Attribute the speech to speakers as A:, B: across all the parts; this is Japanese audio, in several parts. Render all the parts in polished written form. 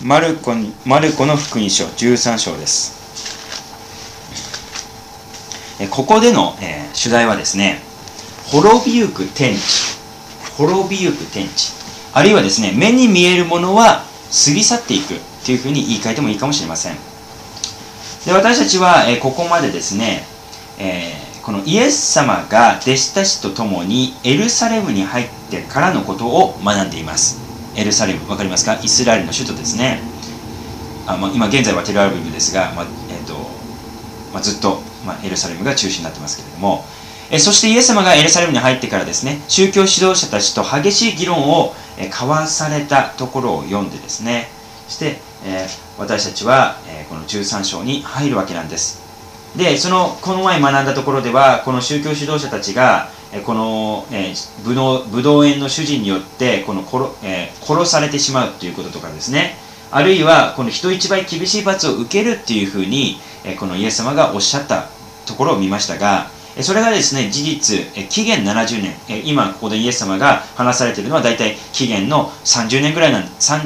A: マルコの福音書13章です。ここでの、主題はですね、滅びゆく天地、滅びゆく天地、あるいはですね、目に見えるものは過ぎ去っていくというふうに言い換えてもいいかもしれません。で、私たちは、ここまでですね、このイエス様が弟子たちと共にエルサレムに入ってからのことを学んでいます。エルサレム、わかりますか？イスラエルの首都ですね。今現在はテルアビブですが、ずっと、エルサレムが中心になってますけれども、そしてイエス様がエルサレムに入ってからですね、宗教指導者たちと激しい議論を交わされたところを読んでですね、そして、私たちはこの13章に入るわけなんです。で、この前学んだところでは、この宗教指導者たちがこのブドウ園の主人によって殺されてしまうということとかですね、あるいはこの人一倍厳しい罰を受けるっていうふうにこのイエス様がおっしゃったところを見ましたが、それがですね、事実紀元70年、今ここでイエス様が話されているのは大体紀元の30年ぐらい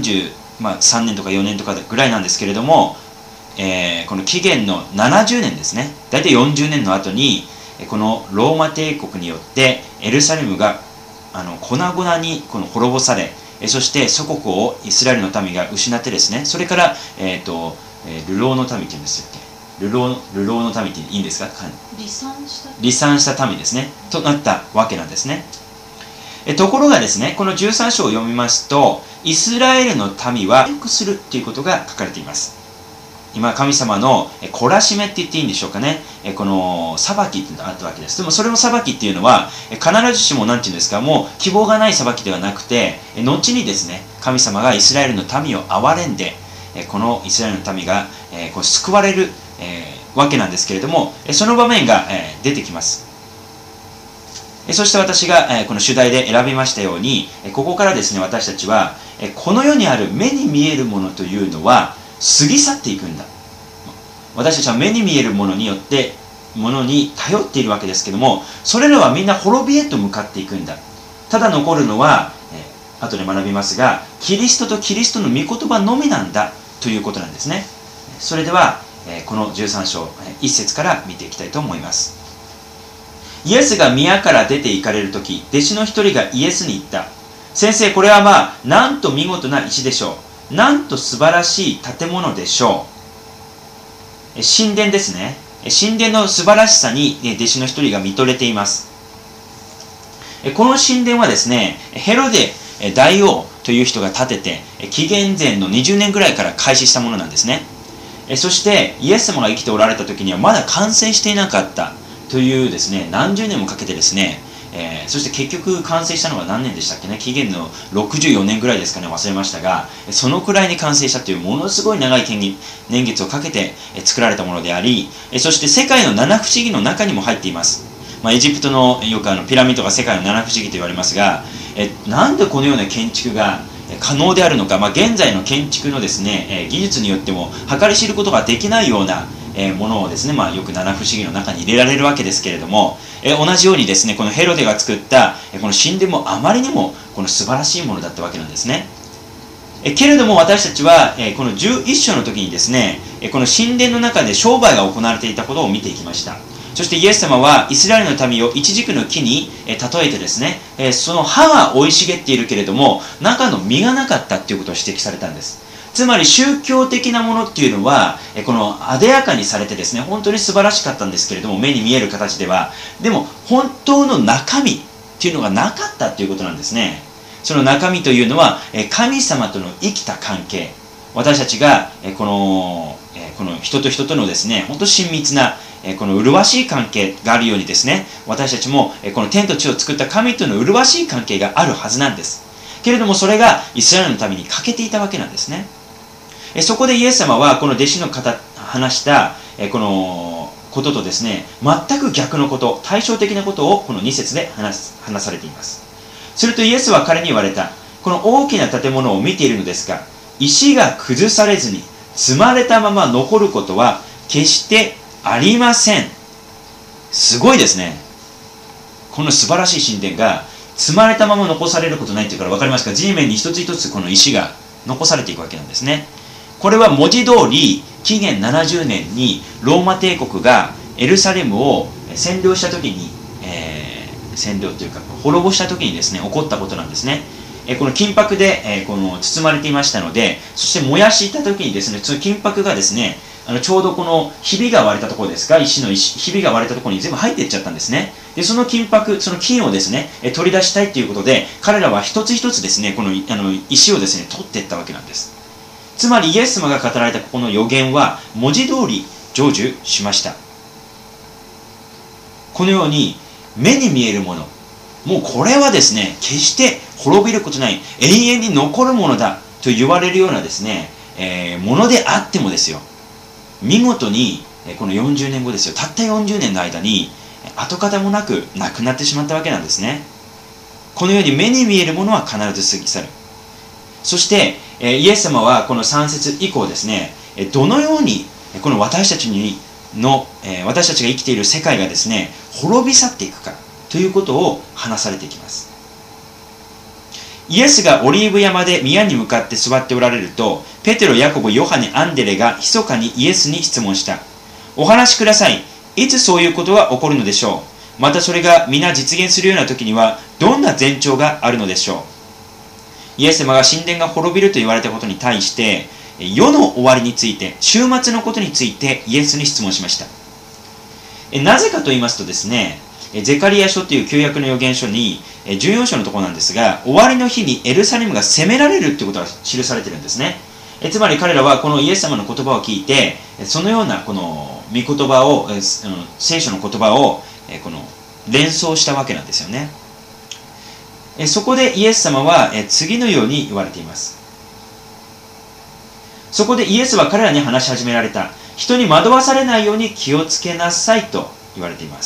A: 3年とか4年とかぐらいなんですけれども、この紀元の70年ですね、大体40年の後にこのローマ帝国によってエルサレムが粉々に滅ぼされ、そして祖国をイスラエルの民が失ってですね、それから、流浪の民っていうんですよっけ、流浪の民っていいんですか？離散した民ですねとなったわけなんですね。ところがですね、この13章を読みますと、イスラエルの民は回復するということが書かれています。今神様の懲らしめって言っていいんでしょうかね、この裁きっていうのがあったわけです。でもそれの裁きっていうのは必ずしも何て言うんですか、もう希望がない裁きではなくて、後にですね、神様がイスラエルの民を憐れんで、このイスラエルの民が救われるわけなんですけれども、その場面が出てきます。そして私がこの主題で選びましたように、ここからですね、私たちはこの世にある目に見えるものというのは過ぎ去っていくんだ。私たちは目に見えるものによってものに頼っているわけですけども、それらはみんな滅びへと向かっていくんだ。ただ残るのは、後で学びますが、キリストとキリストの御言葉のみなんだということなんですね。それではこの13章1節から見ていきたいと思います。イエスが宮から出て行かれるとき、弟子の一人がイエスに言った。先生、これはなんと見事な石でしょう。なんと素晴らしい建物でしょう。神殿ですね。神殿の素晴らしさに弟子の一人が見とれています。この神殿はですね、ヘロデ大王という人が建てて、紀元前の20年ぐらいから開始したものなんですね。そしてイエス様が生きておられた時にはまだ完成していなかったというですね、何十年もかけてですね、そして結局完成したのが何年でしたっけね、紀元の64年ぐらいですかね、忘れましたが、そのくらいに完成したというものすごい長い年月をかけて作られたものであり、そして世界の七不思議の中にも入っています。エジプトのよくピラミッドが世界の七不思議と言われますが、なんでこのような建築が可能であるのか、現在の建築のですね、技術によっても計り知ることができないようなものをですね、よく七不思議の中に入れられるわけですけれども、同じようにですね、このヘロデが作ったこの神殿もあまりにもこの素晴らしいものだったわけなんですね。けれども私たちはこの11章の時にですね、この神殿の中で商売が行われていたことを見ていきました。そしてイエス様はイスラエルの民をイチジクの木に例えてですね、その葉は生い茂っているけれども中の実がなかったということを指摘されたんです。つまり宗教的なものっていうのはこの艶やかにされてですね、本当に素晴らしかったんですけれども、目に見える形では、でも本当の中身っていうのがなかったということなんですね。その中身というのは神様との生きた関係、私たちがこの人と人とのですね、本当親密なこの麗しい関係があるようにですね、私たちもこの天と地を作った神との麗しい関係があるはずなんです。けれどもそれがイスラエルのために欠けていたわけなんですね。そこでイエス様はこの弟子の話したこのこととですね、全く逆のこと、対照的なことをこの2節で話されています。するとイエスは彼に言われた。この大きな建物を見ているのですが、石が崩されずに積まれたまま残ることは決してありません。すごいですね。この素晴らしい神殿が積まれたまま残されることないというから分かりますか？地面に一つ一つこの石が残されていくわけなんですね。 これは文字通り紀元70年にローマ帝国がエルサレムを占領した時に、占領というか滅ぼした時にですね起こったことなんですね。この金箔で、この包まれていましたので、そして燃やした時にですね、その金箔がですね、ちょうどこのひびが割れたところですか、石のひびが割れたところに全部入っていっちゃったんですね。で、その金箔、その金をですね、取り出したいということで、彼らは一つ一つですね、この石をですね、取っていったわけなんです。つまりイエス様が語られたここの予言は、文字通り成就しました。このように、目に見えるもの、もうこれはですね、決して滅びることない、永遠に残るものだと言われるようなですね、ものであってもですよ、見事にこの40年後ですよ、たった40年の間に跡形もなくなくなってしまったわけなんですね。このように目に見えるものは必ず過ぎ去る。そしてイエス様はこの3節以降ですね、どのようにこの私たちが生きている世界がですね、滅び去っていくかということを話されていきます。イエスがオリーブ山で宮に向かって座っておられると、ペテロ、ヤコブ、ヨハネ、アンデレが密かにイエスに質問した。お話しください。いつそういうことが起こるのでしょう。またそれが皆実現するような時にはどんな前兆があるのでしょう。イエス様が神殿が滅びると言われたことに対して、世の終わりについて、終末のことについてイエスに質問しました。なぜかと言いますとですね、ゼカリヤ書という旧約の預言書に14章のところなんですが、終わりの日にエルサレムが攻められるということが記されているんですね。つまり彼らはこのイエス様の言葉を聞いて、そのようなこの御言葉を、聖書の言葉をこの連想したわけなんですよね。そこでイエス様は次のように言われています。そこでイエスは彼らに話し始められた。人に惑わされないように気をつけなさいと言われています。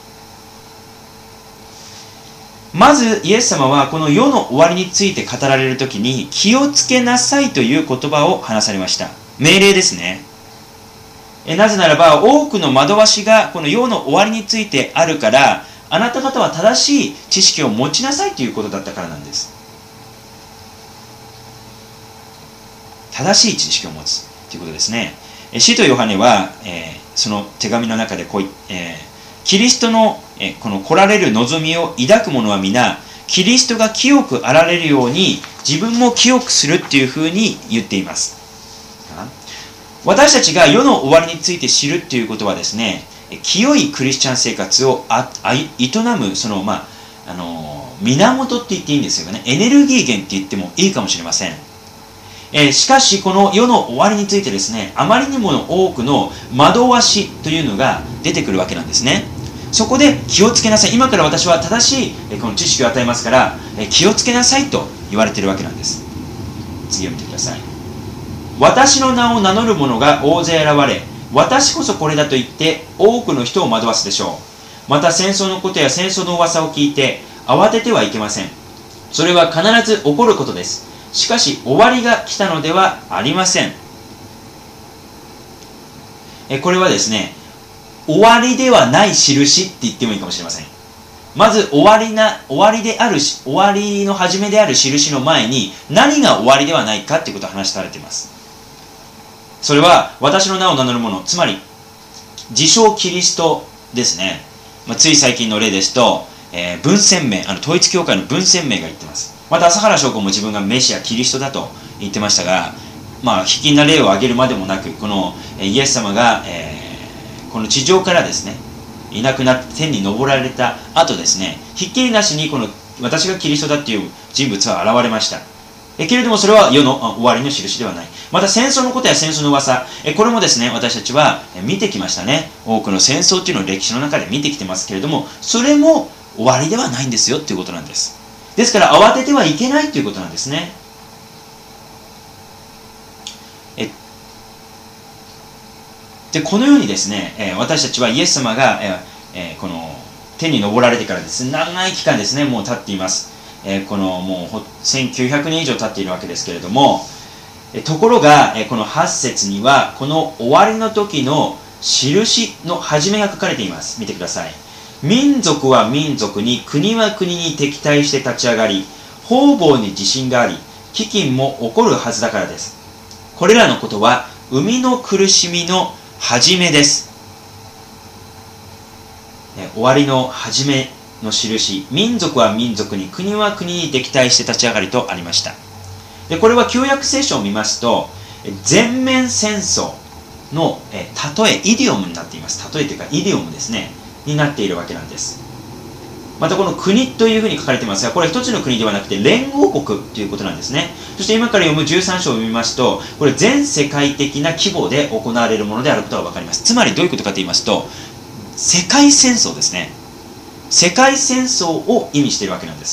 A: まずイエス様はこの世の終わりについて語られるときに気をつけなさいという言葉を話されました。命令ですね。なぜならば多くの惑わしがこの世の終わりについてあるから、あなた方は正しい知識を持ちなさいということだったからなんです。正しい知識を持つということですね。使徒ヨハネは、その手紙の中でこうキリストのこの来られる望みを抱く者は皆、キリストが清くあられるように自分も清くするっていうふうに言っています。私たちが世の終わりについて知るっていうことはですね、清いクリスチャン生活を営むその源って言っていいんですよね。エネルギー源って言ってもいいかもしれません。しかしこの世の終わりについてですね、あまりにも多くの惑わしというのが出てくるわけなんですね。そこで気をつけなさい。今から私は正しいこの知識を与えますから気をつけなさいと言われているわけなんです。次を見てください。私の名を名乗る者が大勢現れ、私こそこれだと言って多くの人を惑わすでしょう。また戦争のことや戦争の噂を聞いて慌ててはいけません。それは必ず起こることです。しかし終わりが来たのではありません。これはですね、終わりではない印って言ってもいいかもしれません。まず終わりの始めである印の前に何が終わりではないかということを話されています。それは私の名を名乗る者、つまり自称キリストですね。つい最近の例ですと、文鮮明、統一教会の文鮮明が言ってます。また朝原将校も自分がメシアキリストだと言ってましたが、卑近な例を挙げるまでもなく、このイエス様が、この地上からですねいなくなって天に昇られた後ですね、ひっきりなしにこの私がキリストだっていう人物は現れました。けれどもそれは世の終わりの印ではない。また戦争のことや戦争の噂、これもですね私たちは見てきましたね。多くの戦争っていうのを歴史の中で見てきてますけれども、それも終わりではないんですよっていうことなんです。ですから慌ててはいけないということなんですね。でこのようにですね、私たちはイエス様が、この天に昇られてからですね、長い期間ですねもう経っています。このもう1900年以上経っているわけですけれども、ところがこの8節にはこの終わりの時の印の始めが書かれています。見てください。民族は民族に、国は国に敵対して立ち上がり、方々に地震があり、飢饉も起こるはずだからです。 これらのことは生みの苦しみの始めです。終わりの始めの印、民族は民族に、国は国に敵対して立ち上がりとありました。でこれは旧約聖書を見ますと、全面戦争の例え、イディオムになっています。例えというかイディオムですね、になっているわけなんです。またこの国というふうに書かれていますが、これは一つの国ではなくて連合国ということなんですね。そして今から読む13章を見ますと、これ全世界的な規模で行われるものであることが分かります。つまりどういうことかと言いますと、世界戦争ですね。世界戦争を意味しているわけなんです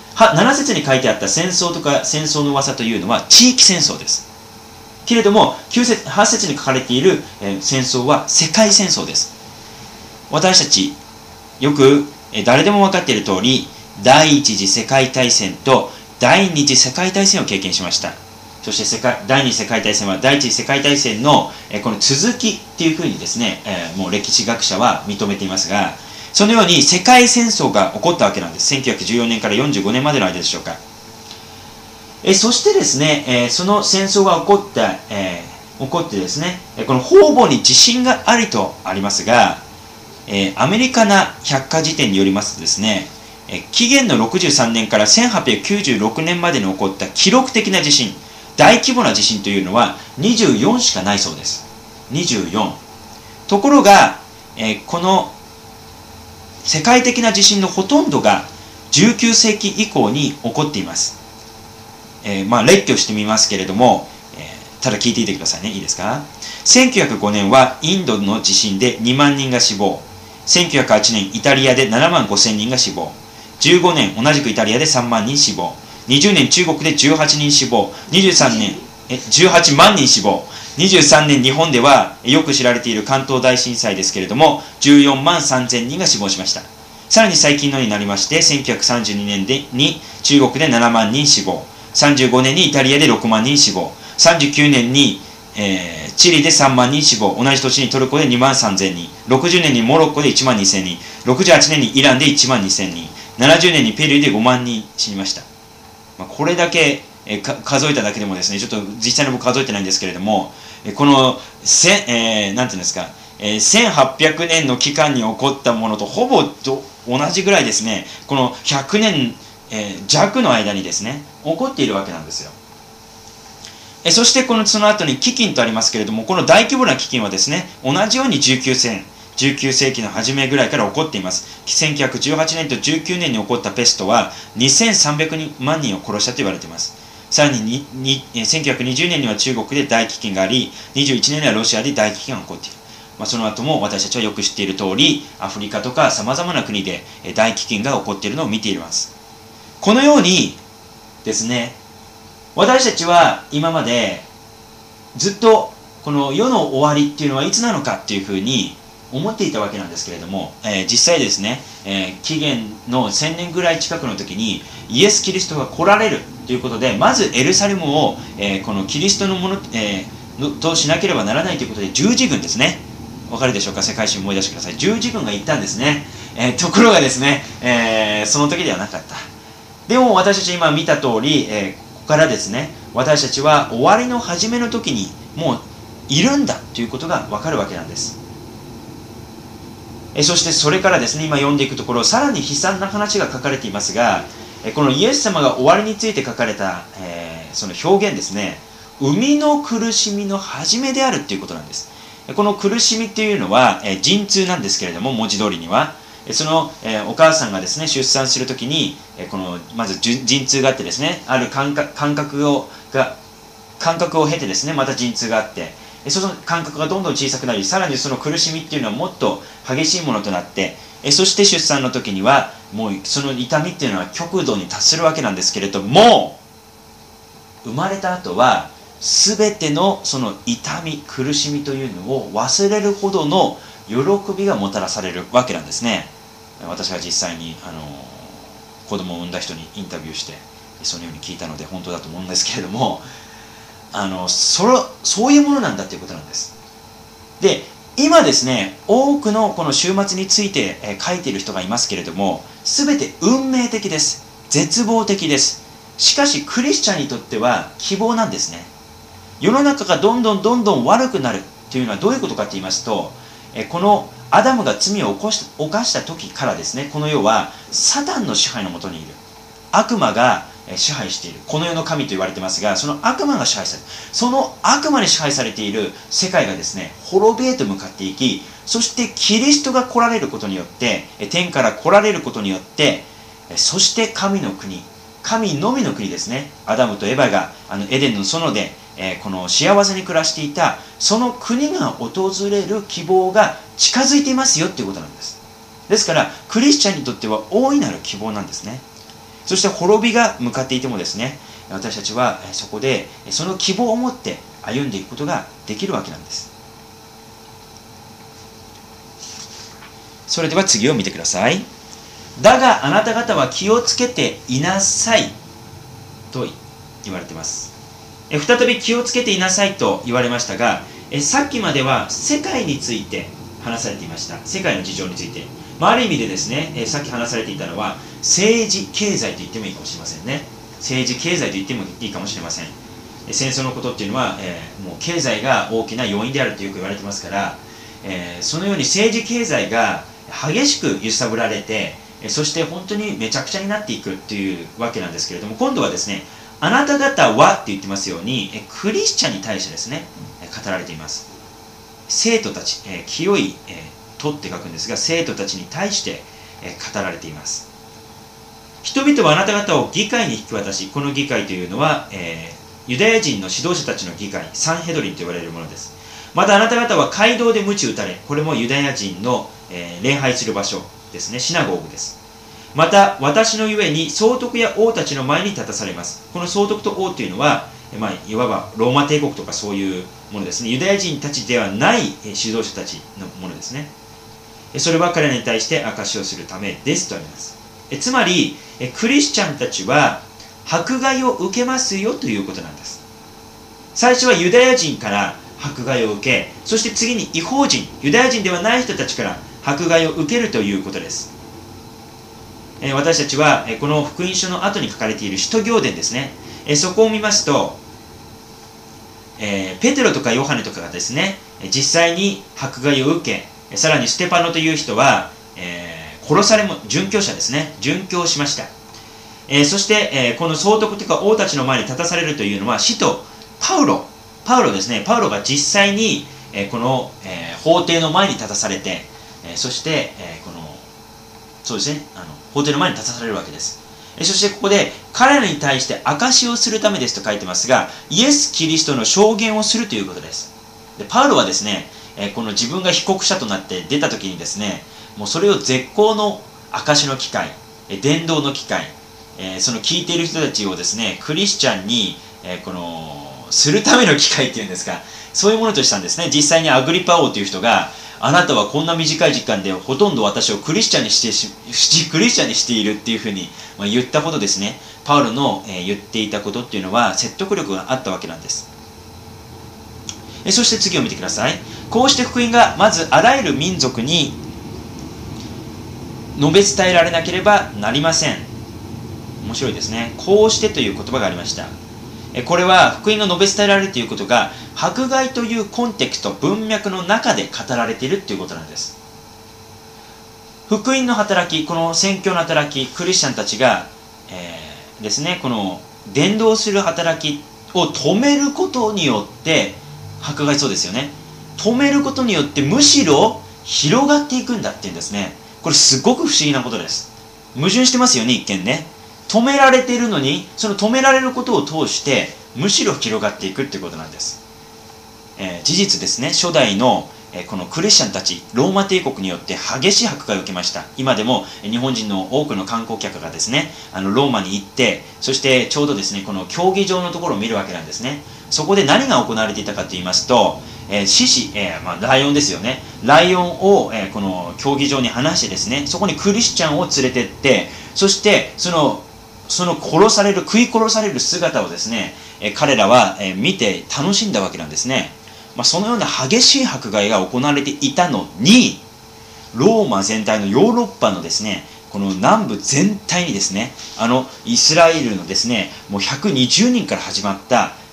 A: 。7節に書いてあった戦争とか戦争の噂というのは地域戦争です。けれども8節に書かれている戦争は世界戦争です。私たちよく誰でも分かっている通り、第一次世界大戦と第二次世界大戦を経験しました。そして第二次世界大戦は第一次世界大戦のこの続きっていうふうにですね、もう歴史学者は認めていますが、そのように世界戦争が起こったわけなんです。1914年から45年までの間でしょうか。そしてですね、その戦争が起こってですね、この方々に自信がありとありますが、アメリカな百科事典によりますとですね、紀元の63年から1896年までに起こった記録的な地震、大規模な地震というのは24しかないそうです。24。ところが、この世界的な地震のほとんどが19世紀以降に起こっています。列挙してみますけれども、ただ聞いていてくださいね。いいですか。1905年はインドの地震で2万人が死亡。1908年イタリアで7万5千人が死亡。15年同じくイタリアで3万人死亡。20年中国で18人死亡。23年18万人死亡。23年日本ではよく知られている関東大震災ですけれども、14万3千人が死亡しました。さらに最近のになりまして、1932年に中国で7万人死亡。35年にイタリアで6万人死亡。39年にチリで3万人死亡。同じ年にトルコで2万3千人。60年にモロッコで1万2千人。68年にイランで1万2千人。70年にペルーで5万人死にました。これだけ数えただけでもですね、ちょっと実際に僕数えてないんですけれども、このなんていうんですか、1800年の期間に起こったものとほぼ同じぐらいですね、この100年弱の間にですね、起こっているわけなんですよ。そしてその後に飢饉とありますけれども、この大規模な飢饉はですね、同じように19世紀の初めぐらいから起こっています。1918年と19年に起こったペストは2300万人を殺したと言われています。さらに1920年には中国で大飢饉があり、21年にはロシアで大飢饉が起こっている。その後も私たちはよく知っている通り、アフリカとか様々な国で大飢饉が起こっているのを見ています。このようにですね、私たちは今までずっとこの世の終わりっていうのはいつなのかっていうふうに思っていたわけなんですけれども、実際ですね、紀元の1000年ぐらい近くの時にイエス・キリストが来られるということで、まずエルサレムを、このキリストのもの、としなければならないということで十字軍ですね、わかるでしょうか。世界史を思い出してください。十字軍が行ったんですね。ところがですね、その時ではなかった。でも私たち今見た通り、ここからですね、私たちは終わりの初めの時にもういるんだということがわかるわけなんです。そしてそれからですね、今読んでいくところ、さらに悲惨な話が書かれていますが、このイエス様が終わりについて書かれた、その表現ですね、生みの苦しみの始めであるということなんです。この苦しみっていうのは、陣痛なんですけれども、文字通りにはその、お母さんがですね出産するときに、まず陣痛があってですね、ある感覚を経てですね、また陣痛があって、その感覚がどんどん小さくなり、さらにその苦しみっていうのはもっと激しいものとなって、そして出産の時にはもうその痛みっていうのは極度に達するわけなんですけれども、生まれた後は全てのその痛み苦しみというのを忘れるほどの喜びがもたらされるわけなんですね。私が実際に子供を産んだ人にインタビューしてそのように聞いたので本当だと思うんですけれども、そういうものなんだということなんです。で、今ですね、多くのこの終末について書いている人がいますけれども、全て運命的です。絶望的です。しかしクリスチャンにとっては希望なんですね。 世の中がどんどん悪くなるというのはどういうことかと言いますと、このアダムが罪を犯した時からですね、この世はサタンの支配のもとにいる。悪魔が支配している。この世の神と言われていますが、その悪魔が支配される。その悪魔に支配されている世界がですね、滅びへと向かっていき、そしてキリストが来られることによって、天から来られることによって、そして神の国、神のみの国ですね、アダムとエバがエデンの園で、この幸せに暮らしていた、その国が訪れる希望が近づいていますよっていうことなんです。ですから、クリスチャンにとっては大いなる希望なんですね。そして滅びが向かっていてもですね、私たちはそこでその希望を持って歩んでいくことができるわけなんです。それでは次を見てください。だがあなた方は気をつけていなさいと言われています。再び気をつけていなさいと言われましたが、さっきまでは世界について話されていました。世界の事情について。ある意味でですね、さっき話されていたのは政治経済と言ってもいいかもしれませんね。政治経済と言ってもいいかもしれません。戦争のことっていうのは、もう経済が大きな要因であるとよく言われてますから、そのように政治経済が激しく揺さぶられて、そして本当にめちゃくちゃになっていくというわけなんですけれども、今度はですね、あなた方はって言ってますように、クリスチャンに対してですね、語られています。生徒たち、清い、とって書くんですが、生徒たちに対して、語られています。人々はあなた方を議会に引き渡し、この議会というのは、ユダヤ人の指導者たちの議会、サンヘドリンと呼ばれるものです。またあなた方は街道で鞭打たれ、これもユダヤ人の、礼拝する場所ですね、シナゴーグです。また私のゆえに総督や王たちの前に立たされます。この総督と王というのは、いわばローマ帝国とかそういうものですね。ユダヤ人たちではない指導者たちのものですね。それは彼らに対して証しをするためですとあります。つまりクリスチャンたちは迫害を受けますよということなんです。最初はユダヤ人から迫害を受け、そして次に異邦人、ユダヤ人ではない人たちから迫害を受けるということです。私たちはこの福音書の後に書かれている使徒行伝ですね、そこを見ますと、ペテロとかヨハネとかがですね、実際に迫害を受け、さらにステパノという人は、殺されも殉教者ですね、殉教しました。そして、この総督というか王たちの前に立たされるというのは使徒パウロですね。パウロが実際に、この、法廷の前に立たされて、そして、そうですね、法廷の前に立たされるわけです。そしてここで彼らに対して証しをするためですと書いてますが、イエス・キリストの証言をするということです。でパウロはですね、この自分が被告者となって出た時にですね、もうそれを絶好の証の機会、伝道の機会、その聞いている人たちをですね、クリスチャンに、するための機会っていうんですか、そういうものとしたんですね。実際にアグリパ王という人が、あなたはこんな短い時間でほとんど私をクリスチャンにしているっていうふうに言ったほどですね、パウロの言っていたことっていうのは説得力があったわけなんです。そして次を見てください。こうして福音がまずあらゆる民族に述べ伝えられなければなりません。面白いですね。こうしてという言葉がありました。これは福音が述べ伝えられるということが迫害というコンテクスト、文脈の中で語られているということなんです。福音の働き、この宣教の働き、クリスチャンたちが、ですね、この伝道する働きを止めることによって迫害、そうですよね、止めることによってむしろ広がっていくんだっていうんですね。これすごく不思議なことです。矛盾してますよね、一見ね。止められているのに、その止められることを通してむしろ広がっていくということなんです。事実ですね、初代の、このクリスチャンたち、ローマ帝国によって激しい迫害を受けました。今でも日本人の多くの観光客がですね、ローマに行って、そしてちょうどですね、この競技場のところを見るわけなんですね。そこで何が行われていたかと言いますと、獅子、ライオンですよね。ライオンを、この競技場に放してですね、そこにクリスチャンを連れてって、そしてその食い殺される姿をですね、彼らは見て楽しんだわけなんですね。そのような激しい迫害が行われていたのに、ローマ全体のヨーロッパのですね、この南部全体にですね、イスラエルのですね、もう120人から始まった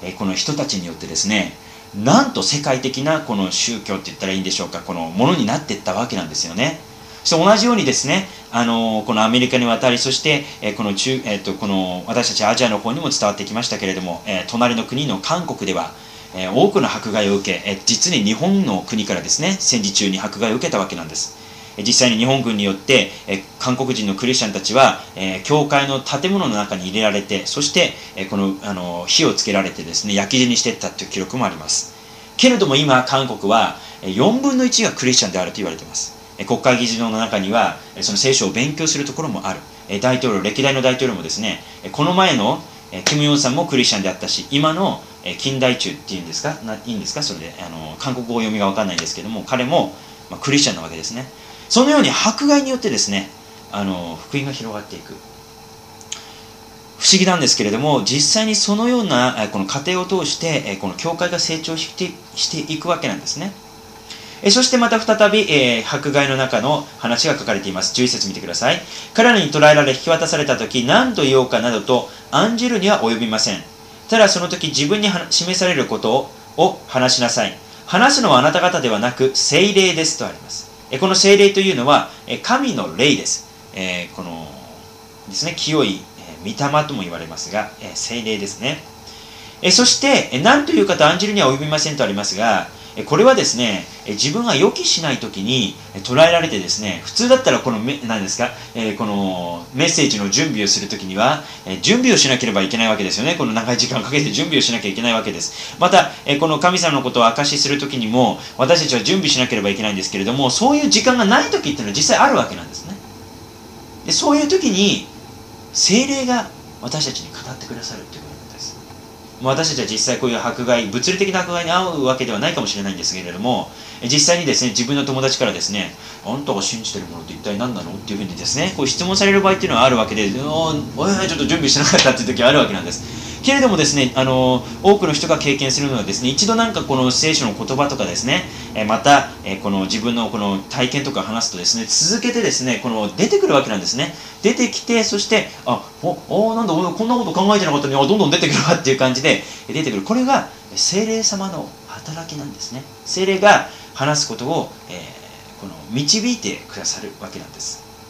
A: この人たちによってですね、なんと世界的なこの宗教って言ったらいいんでしょうか、このものになっていったわけなんですよね。そして同じようにですね、このアメリカに渡り、そして、この私たちアジアの方にも伝わってきましたけれども、隣の国の韓国では、多くの迫害を受け、実に日本の国からですね、戦時中に迫害を受けたわけなんです。実際に日本軍によって、韓国人のクリスチャンたちは、教会の建物の中に入れられて、そして、火をつけられてですね、焼き死にしていったという記録もあります。けれども今、韓国は4分の1がクリスチャンであると言われています。国会議事堂の中にはその聖書を勉強するところもある。歴代の大統領もですね、この前のキム・ヨンさんもクリスチャンであったし、今の金大中っていうんですか、いいんですか、それで韓国語読みが分かんないんですけども、彼もクリスチャンなわけですね。そのように迫害によってですね、福音が広がっていく。不思議なんですけれども、実際にそのようなこの過程を通してこの教会が成長していくわけなんですね。そしてまた再び、迫害の中の話が書かれています。11節見てください。彼らに捕らえられ引き渡された時、何と言おうかなどと案じるには及びません。ただその時自分に示されることを話しなさい。話すのはあなた方ではなく聖霊ですとあります。この聖霊というのは神の霊です。このですね、清い御霊とも言われますが、聖霊ですね。そして何というかと案じるには及びませんとありますが、これはですね、自分が予期しないときに捉えられてですね、普通だったらこの何ですか、このメッセージの準備をするときには、準備をしなければいけないわけですよね。この長い時間をかけて準備をしなきゃいけないわけです。また、この神様のことを証しするときにも、私たちは準備しなければいけないんですけれども、そういう時間がないときっていうのは実際あるわけなんですね。で、そういうときに、聖霊が私たちに語ってくださるということです。私たちは実際こういう迫害、物理的な迫害に遭うわけではないかもしれないんですけれども、実際にですね、自分の友達からですね、あんたが信じてるものって一体何なのっていうふうにですね、こう質問される場合っていうのはあるわけで、ちょっと準備してなかったっていう時はあるわけなんです。けれどもですね、多くの人が経験するのはですね、一度なんかこの聖書の言葉とかですね、またこの自分のこの体験とか話すとですね、続けてですね、この出てくるわけなんですね。出てきて、そしてなんだこんなこと考えてなかったのに、どんどん出てくるわっていう感じで出てくる。これが聖霊様の働きなんですね。聖霊が話すことを、この導いてくださるわけなんです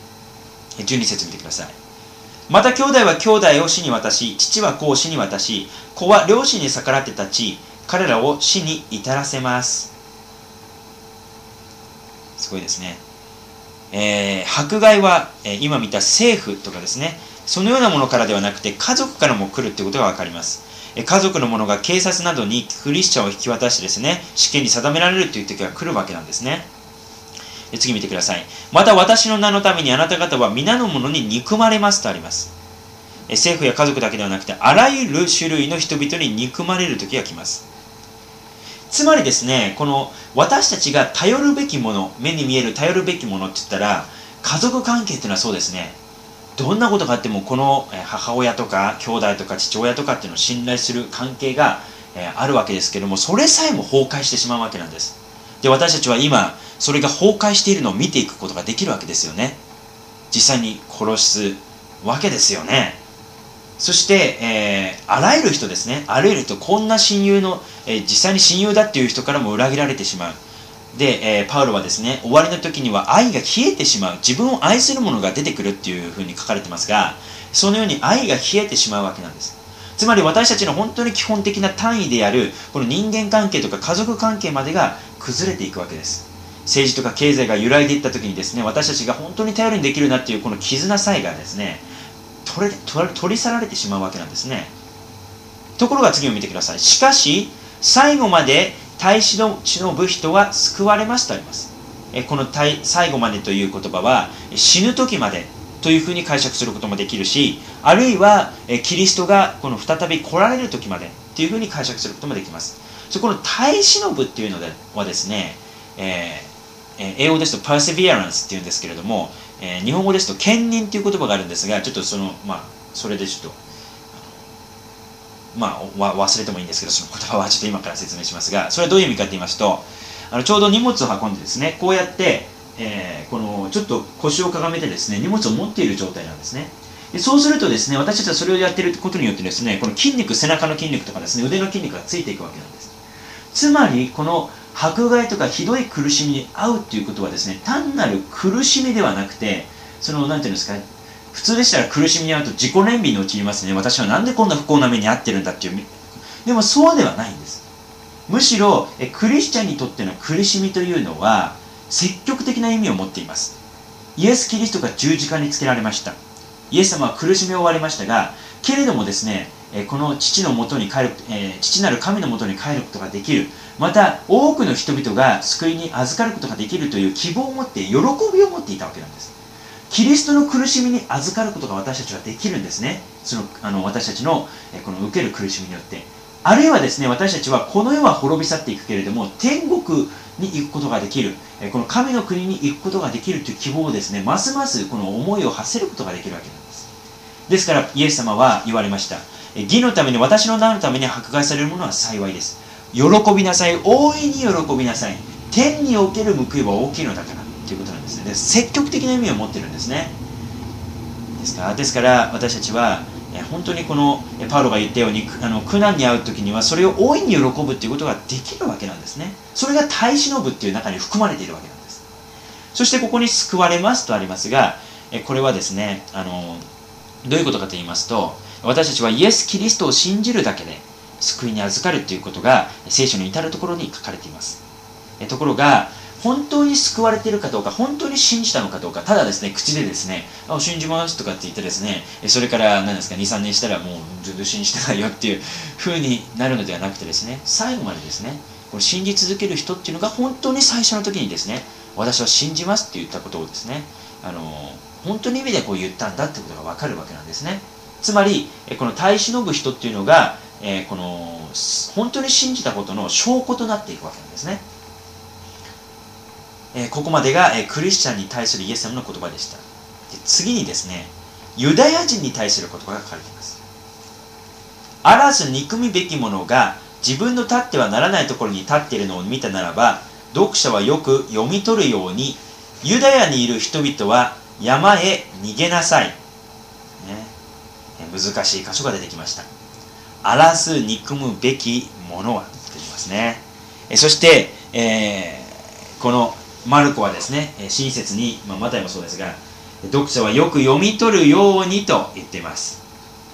A: 。12節見てください。また兄弟は兄弟を死に渡し、父は子を死に渡し、子は両親に逆らって立ち、彼らを死に至らせます。すごいですね。迫害は、今見た政府とかですね、そのようなものからではなくて家族からも来るということが分かります。家族の者が警察などにクリスチャンを引き渡してですね、死刑に定められるという時が来るわけなんですね。次見てください。また私の名のためにあなた方は皆の者に憎まれますとあります。政府や家族だけではなくてあらゆる種類の人々に憎まれる時が来ます。つまりですね、この私たちが頼るべきもの、目に見える頼るべきものって言ったら、家族関係っていうのはそうですね、どんなことがあってもこの母親とか兄弟とか父親とかっていうのを信頼する関係があるわけですけども、それさえも崩壊してしまうわけなんです。で、私たちは今それが崩壊しているのを見ていくことができるわけですよね。実際に殺すわけですよね。そして、あらゆる人ですね、あらゆる人、こんな親友の、実際に親友だっていう人からも裏切られてしまう。で、パウロはですね、終わりの時には愛が冷えてしまう、自分を愛する者が出てくるっていうふうに書かれてますが、そのように愛が冷えてしまうわけなんです。つまり私たちの本当に基本的な単位であるこの人間関係とか家族関係までが崩れていくわけです。政治とか経済が揺らいでいった時にですね、私たちが本当に頼りにできるなっていうこの絆さえがですね、取り去られてしまうわけなんですね。ところが次を見てください。しかし最後まで耐え忍ぶ人は救われますとあります。この最後までという言葉は死ぬ時までというふうに解釈することもできるし、あるいはキリストがこの再び来られる時までというふうに解釈することもできます。この耐え忍ぶっていうのはですね、英語ですと perseverance っていうんですけれども、日本語ですと堅忍という言葉があるんですが、ちょっとそれでちょっと忘れてもいいんですけど、その言葉はちょっと今から説明しますが、それはどういう意味かと言いますと、ちょうど荷物を運んでですね、こうやって、このちょっと腰をかがめてですね、荷物を持っている状態なんですね。 でそうするとですね、私たちはそれをやっていることによってですね、この筋肉、背中の筋肉とかですね、腕の筋肉がついていくわけなんです。つまりこの迫害とかひどい苦しみに遭うっていうことはですね、単なる苦しみではなくて、なんていうんですか、普通でしたら苦しみに遭うと自己憐憫に陥りますね。私はなんでこんな不幸な目に遭ってるんだっていう。でもそうではないんです。むしろクリスチャンにとっての苦しみというのは積極的な意味を持っています。イエス・キリストが十字架につけられました。イエス様は苦しみを負われましたが、けれどもですね、この父のもとに帰る、父なる神のもとに帰ることができる。また多くの人々が救いに預かることができるという希望を持って、喜びを持っていたわけなんです。キリストの苦しみに預かることが私たちはできるんですね。私たちのこの受ける苦しみによって。あるいはですね、私たちはこの世は滅び去っていくけれども、天国に行くことができる、この神の国に行くことができるという希望をですね、ますますこの思いを馳せることができるわけなんです。ですからイエス様は言われました。義のために、私の名のために迫害されるものは幸いです。喜びなさい、大いに喜びなさい。天における報いは大きいのだからということなんですね。積極的な意味を持っているんですね。ですから私たちは本当にこのパウロが言ったように苦難に遭う時にはそれを大いに喜ぶということができるわけなんですね。それが耐え忍ぶっていう中に含まれているわけなんです。そしてここに救われますとありますが、これはですねどういうことかと言いますと、私たちはイエス・キリストを信じるだけで救いに預かるということが聖書の至るところに書かれています。ところが本当に救われているかどうか、本当に信じたのかどうか、ただですね、口でですね、信じますとかって言ってですね、それから何ですか、2、3年したらもう全然信じてないよっていう風になるのではなくてですね、最後までですね、これ信じ続ける人っていうのが本当に最初の時にですね、私は信じますって言ったことをですね、本当に意味でこう言ったんだってことが分かるわけなんですね。つまり、この耐え忍ぶ人っていうのが、この本当に信じたことの証拠となっていくわけなんですね。ここまでがクリスチャンに対するイエス様の言葉でした。で次にですね、ユダヤ人に対する言葉が書かれています。あらず憎むべき者が自分の立ってはならないところに立っているのを見たならば、読者はよく読み取るように、ユダヤにいる人々は山へ逃げなさい。難しい箇所が出てきました。あらず憎むべき者は出てきますね。そして、このマルコはですね、親切に、マタイもそうですが、読者はよく読み取るようにと言っています。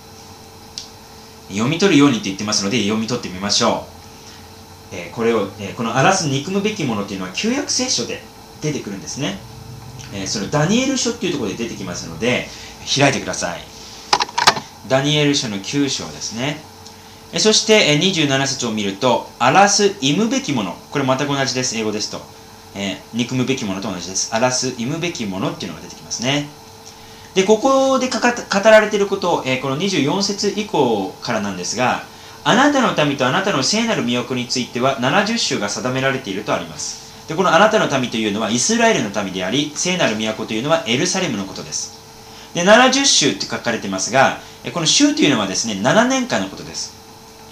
A: 読み取るようにと言ってますので、読み取ってみましょう。このあらす憎むべきものというのは旧約聖書で出てくるんですね。そのダニエル書というところで出てきますので、開いてください。ダニエル書の9章ですね。そして27節を見ると、あらす忌むべきもの、これ全く同じです。英語ですと。憎むべきものと同じです。あらす忌むべきものっていうのが出てきますね。で、ここで語られていること、この24節以降からなんですが、あなたの民とあなたの聖なる都については70州が定められているとあります。で、このあなたの民というのはイスラエルの民であり、聖なる都というのはエルサレムのことです。で、70州って書かれていますが、この州というのはですね、7年間のことです。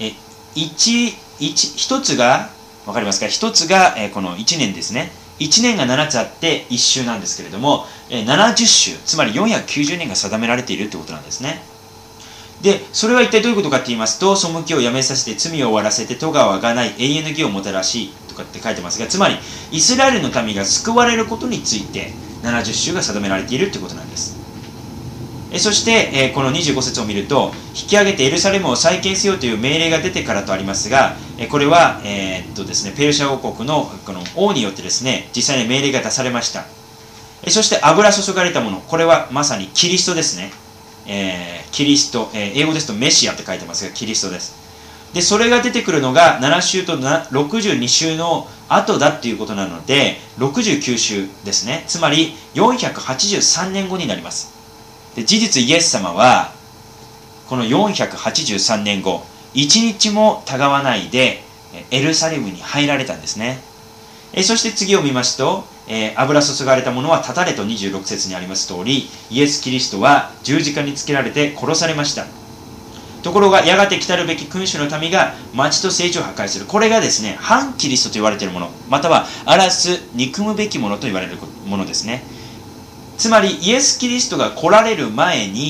A: 一つが、わかりますか？一つが、この1年ですね。1年が7つあって1週なんですけれども、70週、つまり490年が定められているということなんですね。で、それは一体どういうことかと言いますと、背きをやめさせて罪を終わらせて咎をあがない永遠の義をもたらしとかって書いてますが、つまりイスラエルの民が救われることについて70週が定められているということなんです。そして、この25節を見ると、引き上げてエルサレムを再建せよという命令が出てからとありますが、これは、ですね、ペルシャ王国のこの王によってですね、実際に命令が出されました。そして油注がれたもの、これはまさにキリストですね。キリスト、英語ですとメシアって書いてますが、キリストです。で、それが出てくるのが7週と62週の後だっていうことなので、69週ですね。つまり483年後になります。で、事実イエス様はこの483年後1日もたがわないでエルサレムに入られたんですね。そして次を見ますと、油注がれたものは断たれと26節にあります通り、イエス・キリストは十字架につけられて殺されました。ところがやがて来たるべき君主の民が町と聖地を破壊する。これがですね、反キリストと言われているもの、またはあらす憎むべきものと言われるものですね。つまりイエス・キリストが来られる前に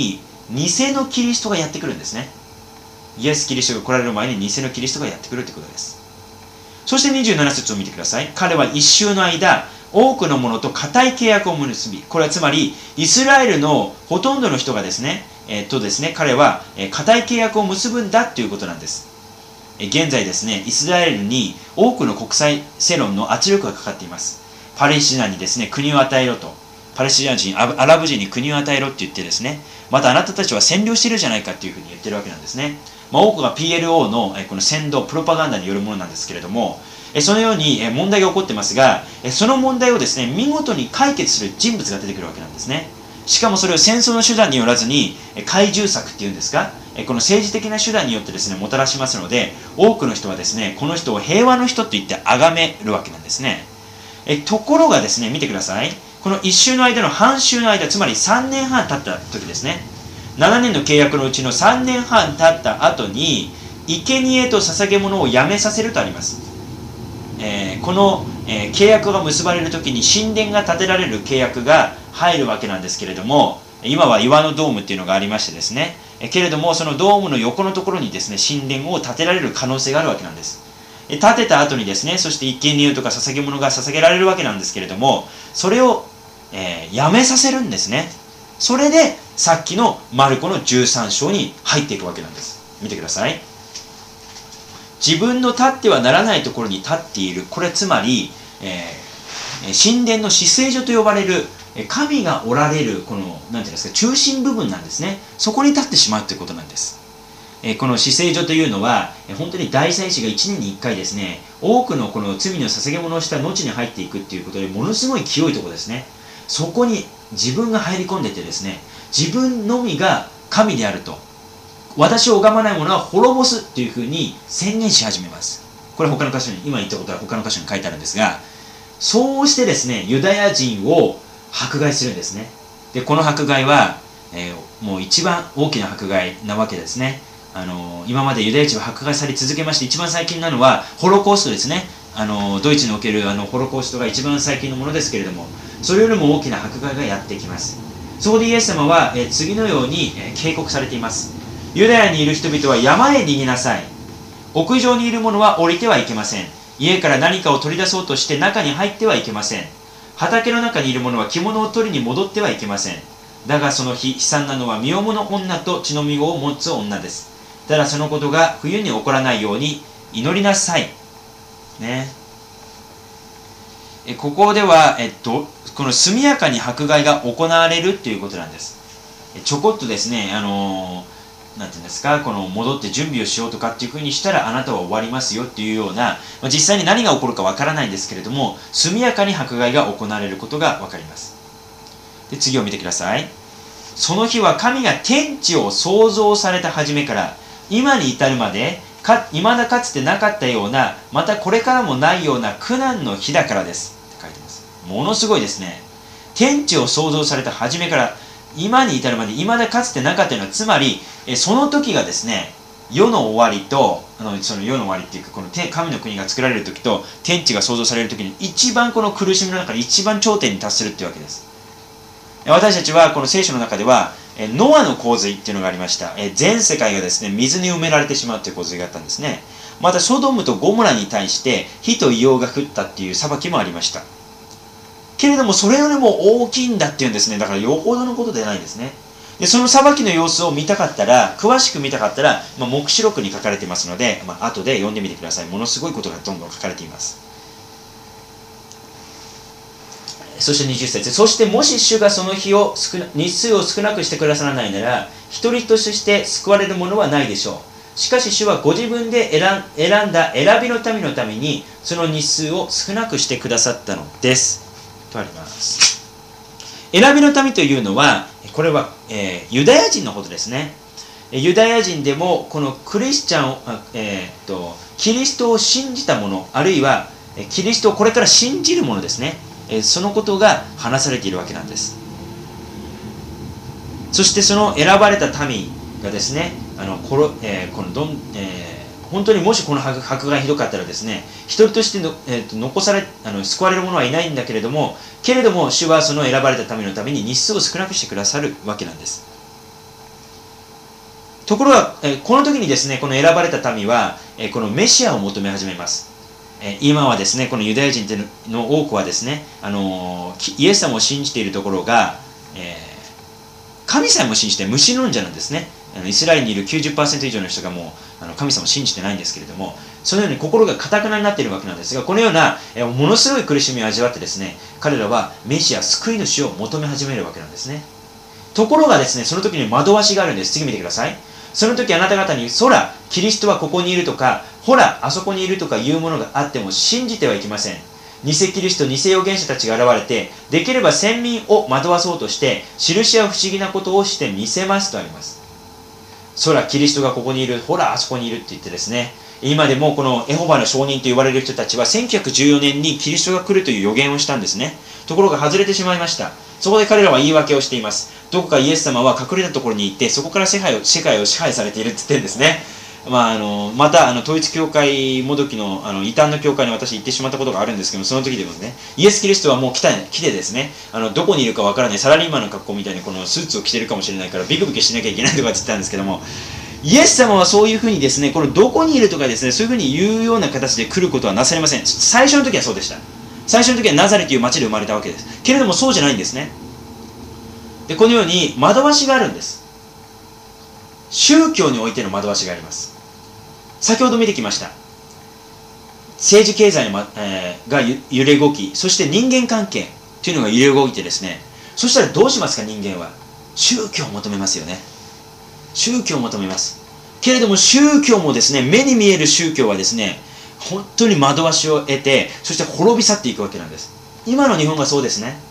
A: 偽のキリストがやってくるんですね。イエス・キリストが来られる前に偽のキリストがやってくるということです。そして27節を見てください。彼は一週の間、多くの者と固い契約を結び、これはつまりイスラエルのほとんどの人がですね、彼は固い契約を結ぶんだということなんです。現在ですね、イスラエルに多くの国際世論の圧力がかかっています。パレスチナにですね、国を与えろと。パレスチナ人、アラブ人に国を与えろって言ってですね、またあなたたちは占領しているじゃないかっていうふうに言ってるわけなんですね。多くが PLO のこの扇動、プロパガンダによるものなんですけれども、そのように問題が起こってますが、その問題をですね、見事に解決する人物が出てくるわけなんですね。しかもそれを戦争の手段によらずに、懐柔策っていうんですか、この政治的な手段によってですね、もたらしますので、多くの人はですね、この人を平和の人と言って崇めるわけなんですね。ところがですね、見てください。この一週の間の半週の間、つまり3年半経った時ですね、7年の契約のうちの3年半経った後に、生贄と捧げ物をやめさせるとあります。この、契約が結ばれる時に神殿が建てられる契約が入るわけなんですけれども、今は岩のドームっていうのがありましてですね、けれどもそのドームの横のところにですね、神殿を建てられる可能性があるわけなんです。建てた後にですね、そして生贄とか捧げ物が捧げられるわけなんですけれども、それを、やめさせるんですね。それでさっきのマルコの13章に入っていくわけなんです。見てください。自分の立ってはならないところに立っている。これつまり、神殿の至聖所と呼ばれる神がおられるこのなんていうんですか、中心部分なんですね。そこに立ってしまうということなんです。この至聖所というのは本当に大祭司が1年に1回ですね、多くのこの罪の捧げ物をした後に入っていくっていうことで、ものすごい清いところですね。そこに自分が入り込んでてですね、自分のみが神であると、私を拝まない者は滅ぼすというふうに宣言し始めます。これ他の箇所に、今言ったことは他の箇所に書いてあるんですが、そうしてですね、ユダヤ人を迫害するんですね。で、この迫害は、もう一番大きな迫害なわけですね。今までユダヤ人は迫害され続けまして、一番最近なのはホロコーストですね。ドイツにおけるホロコーストが一番最近のものですけれども、それよりも大きな迫害がやってきます。そこでイエス様は、次のように、警告されています。ユダヤにいる人々は山へ逃げなさい。屋上にいる者は降りてはいけません。家から何かを取り出そうとして中に入ってはいけません。畑の中にいる者は着物を取りに戻ってはいけません。だがその日、悲惨なのは身重の女と血のみを持つ女です。ただそのことが冬に起こらないように祈りなさい。ね。ここでは、この速やかに迫害が行われるということなんです。ちょこっとですね、なんていうんですか、この戻って準備をしようとかっていうふうにしたらあなたは終わりますよっていうような、実際に何が起こるかわからないんですけれども、速やかに迫害が行われることがわかります。で、次を見てください。その日は神が天地を創造された初めから今に至るまで未だかつてなかったような、またこれからもないような苦難の日だからですって書いてます。ものすごいですね。天地を創造された初めから今に至るまで未だかつてなかったような、つまりその時がですね、世の終わりとその世の終わりっていうか、この神の国が作られる時と天地が創造される時に一番この苦しみの中で一番頂点に達するっていうわけです。私たちはこの聖書の中ではノアの洪水っていうのがありました。全世界がですね、水に埋められてしまうという洪水があったんですね。またソドムとゴモラに対して火と硫黄が降ったっていう裁きもありました。けれどもそれよりも大きいんだっていうんですね。だからよほどのことでないんですね。でその裁きの様子を見たかったら、詳しく見たかったら、黙示録に書かれていますので、後で読んでみてください。ものすごいことがどんどん書かれています。そして20節、そしてもし主がその日数を少なくしてくださらないなら、一人として救われる者はないでしょう。しかし主はご自分で選んだ選びの民のためにその日数を少なくしてくださったのですとあります。選びの民というのは、これは、ユダヤ人のことですね。ユダヤ人でもこのキリストを信じた者、あるいはキリストをこれから信じる者ですね、そのことが話されているわけなんです。そしてその選ばれた民がですね、本当にもしこの迫害ひどかったらですね、一人として救われる者はいないんだけれども、主はその選ばれた民のために日数を少なくしてくださるわけなんです。 ところが、この時にですね、この選ばれた民は、このメシアを求め始めます。今はですね、このユダヤ人の多くはですね、イエス様を信じているところが、神さえも信じて無神論者なんですね。イスラエルにいる 90% 以上の人がもう神様を信じてないんですけれども、そのように心が堅くなになっているわけなんですが、このようなものすごい苦しみを味わってですね、彼らはメシア、救い主を求め始めるわけなんですね。ところがですね、その時に惑わしがあるんです。次見てください。その時あなた方に、そら、キリストはここにいるとか、ほら、あそこにいるとかいうものがあっても信じてはいけません。偽キリスト、偽預言者たちが現れて、できれば先民を惑わそうとして、印や不思議なことをしてみせますとあります。そら、キリストがここにいる、ほら、あそこにいるって言ってですね、今でもこのエホバの証人と言われる人たちは1914年にキリストが来るという予言をしたんですね。ところが外れてしまいました。そこで彼らは言い訳をしています。どこかイエス様は隠れたところに行って、そこから世界を支配されているって言ってるんですね。また統一教会もどきの異端の教会に私行ってしまったことがあるんですけども、その時でもね、イエス・キリストはもう来てですね、どこにいるかわからないサラリーマンの格好みたいにこのスーツを着てるかもしれないからビクビクしなきゃいけないとかって言ったんですけども、イエス様はそういうふうにですね、このどこにいるとかですね、そういうふうに言うような形で来ることはなされません。最初の時はそうでした。最初の時はナザレという町で生まれたわけです。けれどもそうじゃないんですね。で、このように惑わしがあるんです。宗教においての惑わしがあります。先ほど見てきました。政治経済が揺れ動き、そして人間関係というのが揺れ動いてですね、そしたらどうしますか、人間は。宗教を求めますよね。宗教を求めます。けれども宗教もですね、目に見える宗教はですね、本当に惑わしを得て、そして滅び去っていくわけなんです。今の日本がそうですね。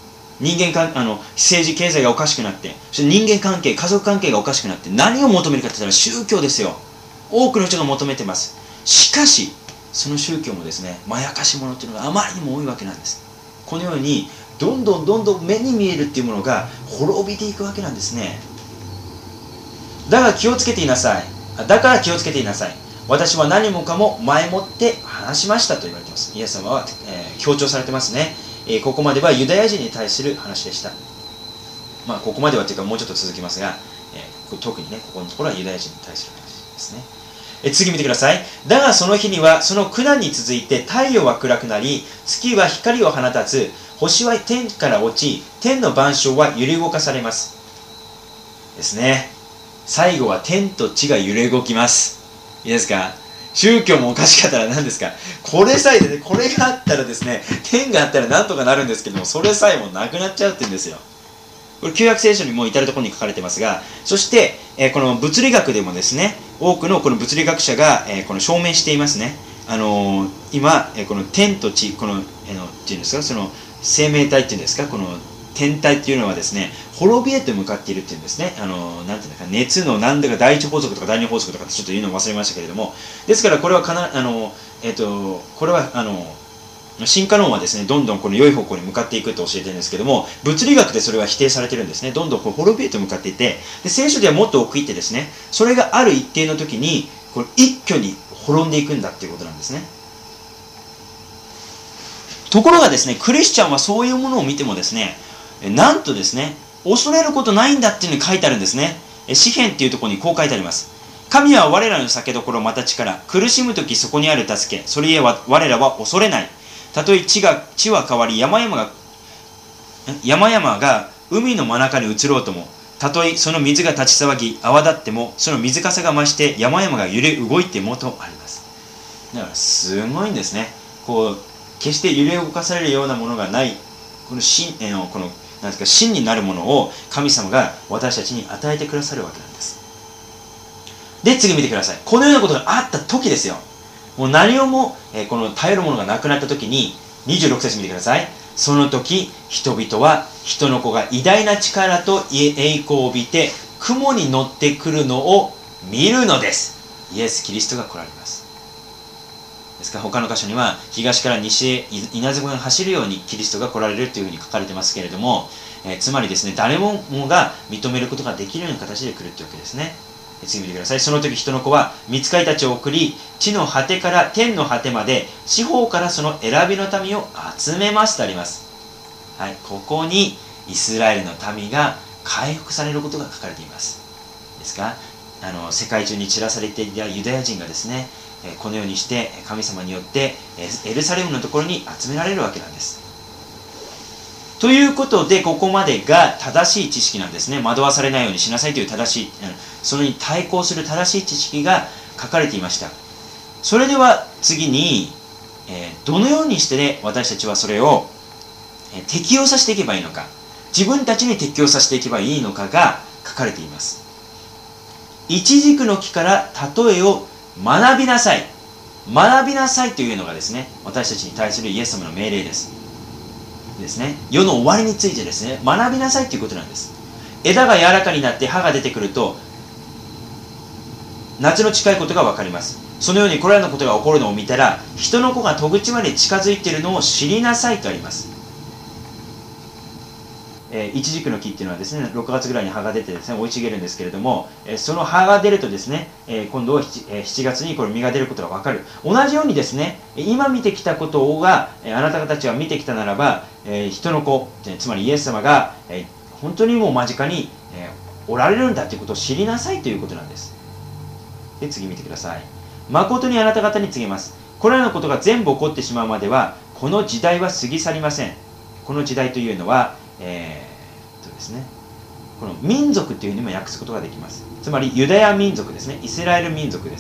A: 政治経済がおかしくなって、そして人間関係、家族関係がおかしくなって、何を求めるかといったら宗教ですよ。多くの人が求めてます。しかしその宗教もですね、まやかし者というのがあまりにも多いわけなんです。このようにどんどん目に見えるっていうものが滅びていくわけなんですね。だから気をつけていなさい。私は何もかも前もって話しましたと言われています。イエス様は、強調されてますね。ここまではユダヤ人に対する話でした。ここまではというかもうちょっと続きますが、特にね、ここのところはユダヤ人に対する話ですね。次見てください。だがその日にはその苦難に続いて太陽は暗くなり、月は光を放たず、星は天から落ち、天の万象は揺れ動かされますですね。最後は天と地が揺れ動きます。いいですか。宗教もおかしかったら何ですか。これさえでね、これがあったらですね、天があったらなんとかなるんですけども、それさえもなくなっちゃうって言うんですよ。これ旧約聖書にも至るところに書かれてますが、そして、この物理学でもですね、多くのこの物理学者が、この証明していますね。今、この天と地、この、っていうんですか、その生命体っていうんですか、この天体っていうのはですね、滅びへと向かっているっていうんですね。なんていうのか、熱の何だか第一法則とか第二法則とかってちょっと言うのを忘れましたけれども、ですからこれはこれは進化論はですね、どんどんこの良い方向に向かっていくと教えてるんですけども、物理学でそれは否定されてるんですね。どんどんこう滅びへと向かっていて、で聖書ではもっと奥行ってですね、それがある一定の時にこれ一挙に滅んでいくんだっていうことなんですね。ところがですね、クリスチャンはそういうものを見てもですね、なんとですね、恐れることないんだっていうのに書いてあるんですね。詩篇っていうところにこう書いてあります。神は我らの酒どころまた力、苦しむときそこにある助け、それゆえ我らは恐れない。たとえ地は変わり、山々が海の真中に移ろうとも、たとえその水が立ち騒ぎ泡立っても、その水かさが増して山々が揺れ動いてもとあります。だからすごいんですね。こう決して揺れ動かされるようなものがない、このなんですか、真になるものを神様が私たちに与えてくださるわけなんです。で、次見てください。このようなことがあった時ですよ。もう何をも、この頼るものがなくなった時に、26節見てください。その時、人々は人の子が偉大な力と栄光を帯びて、雲に乗ってくるのを見るのです。イエス・キリストが来られます。ですから他の箇所には東から西へ稲妻が走るようにキリストが来られるというふうに書かれてますけれども、つまりですね、誰もが認めることができるような形で来るというわけですね。次見てください。その時人の子は御使いたちを送り、地の果てから天の果てまで四方からその選びの民を集めますとあります。はい、ここにイスラエルの民が回復されることが書かれています。ですか、 世界中に散らされていたユダヤ人がですね、このようにして神様によってエルサレムのところに集められるわけなんです。ということで、ここまでが正しい知識なんですね。惑わされないようにしなさいという正しい、それに対抗する正しい知識が書かれていました。それでは次に、どのようにして、私たちはそれを適用させていけばいいのか、自分たちに適用させていけばいいのかが書かれています。イチジクの木から例えを学びなさい。学びなさいというのがですね、私たちに対するイエス様の命令です。世の終わりについてですね、学びなさいということなんです。枝が柔らかになって葉が出てくると、夏の近いことが分かります。そのようにこれらのことが起こるのを見たら、人の子が戸口まで近づいているのを知りなさいとあります。イチジクの木っていうのはですね、6月ぐらいに葉が出てですね、生い茂るんですけれども、その葉が出るとですね、今度は 7月にこれ実が出ることが分かる。同じようにですね、今見てきたことがあなた方たちは見てきたならば、人の子、つまりイエス様が本当にもう間近におられるんだということを知りなさいということなんです。で、次見てください。誠にあなた方に告げます。これらのことが全部起こってしまうまでは、この時代は過ぎ去りません。この時代というのは、ですね、この民族というふうにも訳すことができます。つまりユダヤ民族ですね、イスラエル民族です。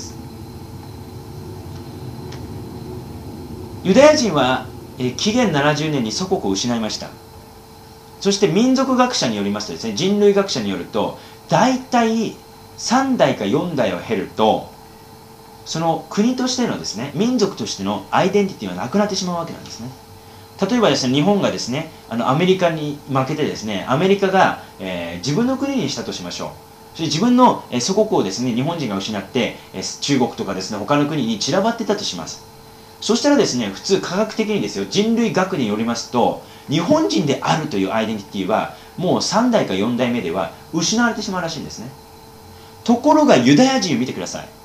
A: ユダヤ人は紀元70年に祖国を失いました。そして民族学者によりますとですね、人類学者によると、大体3代か4代を経ると、その国としてのですね、民族としてのアイデンティティはなくなってしまうわけなんですね。例えばですね、日本がですね、アメリカに負けてですね、アメリカが、自分の国にしたとしましょう。そして自分の祖国をですね、日本人が失って、中国とかですね、他の国に散らばってたとします。そしたらですね、普通科学的にですよ、人類学によりますと、日本人であるというアイデンティティは、もう3代か4代目では失われてしまうらしいんですね。ところがユダヤ人を見てください。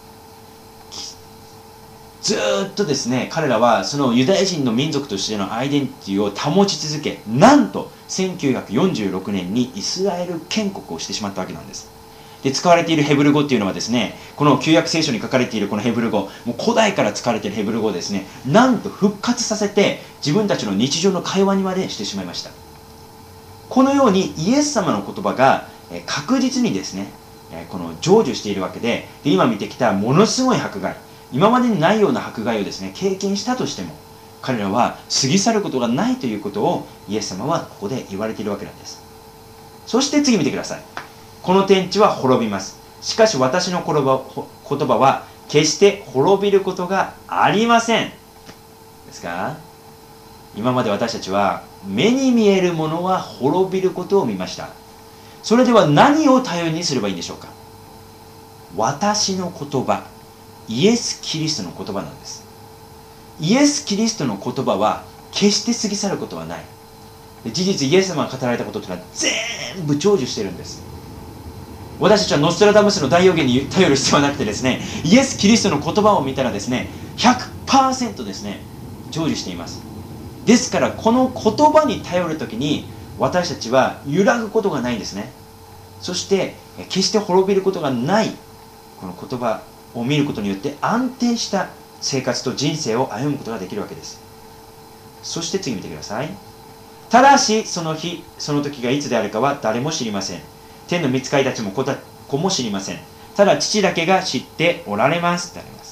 A: ずっとですね、彼らはそのユダヤ人の民族としてのアイデンティティを保ち続け、なんと1946年にイスラエル建国をしてしまったわけなんです。で、使われているヘブル語っていうのはですね、この旧約聖書に書かれているこのヘブル語、もう古代から使われているヘブル語をですね、なんと復活させて自分たちの日常の会話にまでしてしまいました。このようにイエス様の言葉が確実にですね、この成就しているわけで、今見てきたものすごい迫害、今までにないような迫害をですね、経験したとしても、彼らは過ぎ去ることがないということをイエス様はここで言われているわけなんです。そして次見てください。この天地は滅びます。しかし私の言葉は決して滅びることがありません。ですが、今まで私たちは目に見えるものは滅びることを見ました。それでは何を頼りにすればいいんでしょうか。私の言葉、イエス・キリストの言葉なんです。イエス・キリストの言葉は決して過ぎ去ることはない。事実、イエス様が語られたことというのは全部成就しているんです。私たちはノストラダムスの大予言に頼る必要はなくてですね、イエス・キリストの言葉を見たらですね、100% ですね、成就しています。ですから、この言葉に頼るときに私たちは揺らぐことがないんですね。そして決して滅びることがないこの言葉を見ることによって安定した生活と人生を歩むことができるわけです。そして次見てください。ただしその日その時がいつであるかは誰も知りません。天の御使いたちも子も知りません。ただ父だけが知っておられますとあります。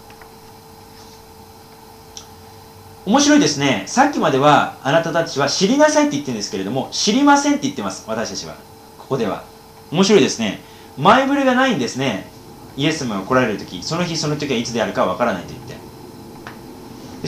A: 面白いですね。さっきまではあなたたちは知りなさいって言ってるんですけれども、知りませんって言ってます。私たちはここでは面白いですね。前触れがないんですね。イエス様が来られる時、その日その時がいつであるかは分からないと言って、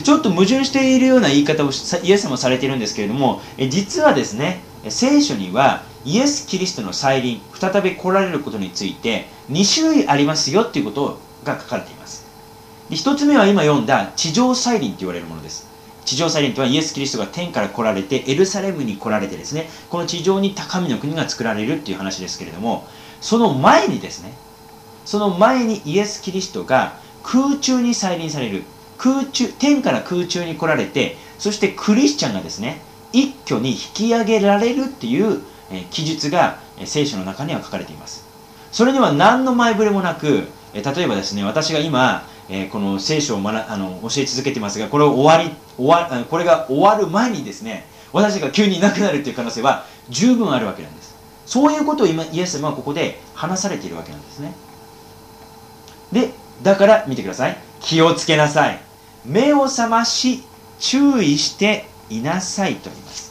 A: ちょっと矛盾しているような言い方をイエス様はされているんですけれども、実はですね、聖書にはイエス・キリストの再臨、再び来られることについて2種類ありますよということが書かれています。1つ目は今読んだ地上再臨と言われるものです。地上再臨とはイエス・キリストが天から来られてエルサレムに来られてですね、この地上に神の国が作られるっていう話ですけれども、その前にですね、その前にイエス・キリストが空中に再臨される、天から空中に来られて、そしてクリスチャンがですね、一挙に引き上げられるっていう記述が聖書の中には書かれています。 それには何の前触れもなく、例えばですね、私が今、この聖書を教え続けてますが、これが終わる前にですね、私が急にいなくなるという可能性は十分あるわけなんです。そういうことを今イエス様はここで話されているわけなんですね。で、だから見てください。気をつけなさい。目を覚まし注意していなさいと言います。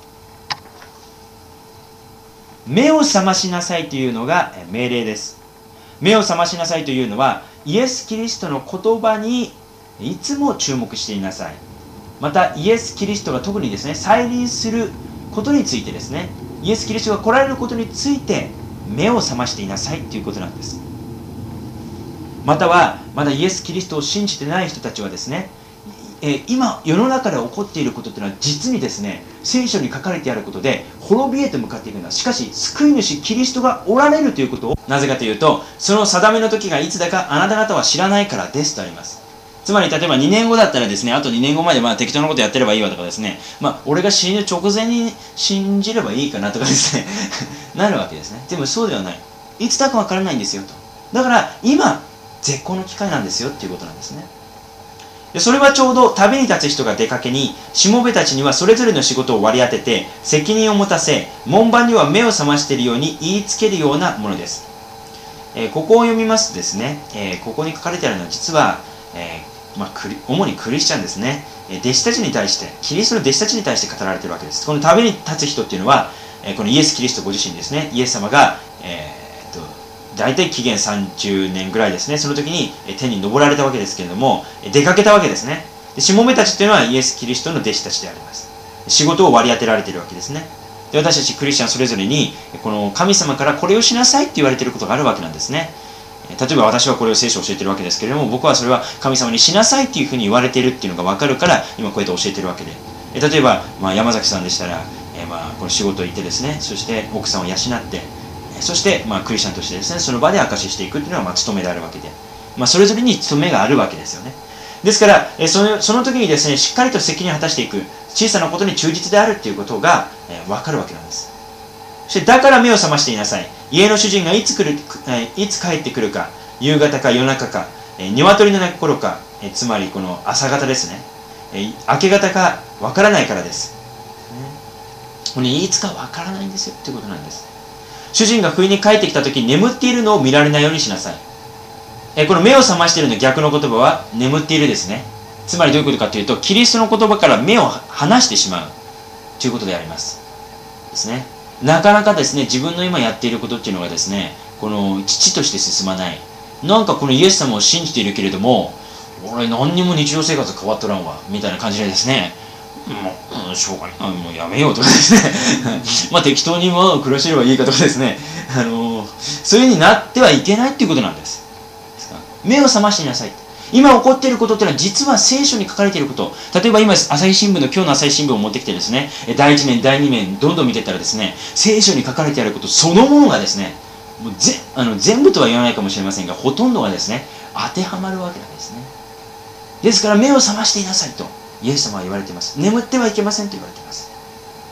A: 目を覚ましなさいというのが命令です。目を覚ましなさいというのは、イエス・キリストの言葉にいつも注目していなさい。またイエス・キリストが特にですね、再臨することについてですね、イエス・キリストが来られることについて目を覚ましていなさいということなんです。またはまだイエス・キリストを信じてない人たちはですね、今世の中で起こっていることというのは実にですね、聖書に書かれてあることで滅びへと向かっていくんだ。しかし救い主キリストがおられるということを、なぜかというと、その定めの時がいつだかあなた方は知らないからですとあります。つまり例えば2年後だったらですね、あと2年後まで適当なことやってればいいわとかですね、俺が死ぬ直前に信じればいいかなとかですねなるわけですね。でもそうではない。いつだかわからないんですよと。だから今絶好の機会なんですよっていうことなんですね。でそれはちょうど旅に立つ人が出かけに、しもべたちにはそれぞれの仕事を割り当てて責任を持たせ、門番には目を覚ましているように言いつけるようなものです。ここを読みますとですね、ここに書かれてあるのは実は、主にクリスチャンですね、弟子たちに対して、キリストの弟子たちに対して語られているわけです。この旅に立つ人っていうのは、このイエス・キリストご自身ですね。イエス様が、大体紀元30年ぐらいですね、その時に天に昇られたわけですけれども、出かけたわけですね。でしもべたちというのはイエス・キリストの弟子たちであります。仕事を割り当てられているわけですね。で私たちクリスチャンそれぞれにこの神様からこれをしなさいって言われていることがあるわけなんですね。例えば私はこれを聖書を教えているわけですけれども、僕はそれは神様にしなさいっていうふうに言われているっていうのが分かるから今こうやって教えているわけで、例えば、山崎さんでしたら、この仕事行ってですね、そして奥さんを養って、そして、クリスチャンとしてですね、その場で証ししていくっていうのは務めであるわけで、それぞれに務めがあるわけですよね。ですからその時にですね、しっかりと責任を果たしていく、小さなことに忠実であるっていうことが分かるわけなんです。そしてだから目を覚ましていなさい。家の主人がいつ帰ってくるか、夕方か夜中か、鶏の鳴く頃か、つまりこの朝方ですね、明け方か分からないからです。これいつか分からないんですよっていうことなんです。主人が不意に帰ってきた時に眠っているのを見られないようにしなさい。この目を覚ましているの逆の言葉は眠っているですね。つまりどういうことかというと、キリストの言葉から目を離してしまうということでありますですね。なかなかですね、自分の今やっていることっていうのがですね、この父として進まない。なんかこのイエス様を信じているけれども、俺何にも日常生活変わっとらんわみたいな感じでですね、もうしょうがない、もうやめようとかですね適当に暮らしてればいいかとかですね、そういう風になってはいけないっていうことなんです。目を覚ましていなさい。今起こっていることっていうのは実は聖書に書かれていること。例えば今今日の朝日新聞を持ってきてですね、第1面第2面どんどん見ていったらですね、聖書に書かれてあることそのものがですね、もう全部とは言わないかもしれませんが、ほとんどがですね当てはまるわけなんですね。ですから目を覚ましていなさいとイエス様は言われています。眠ってはいけませんと言われています。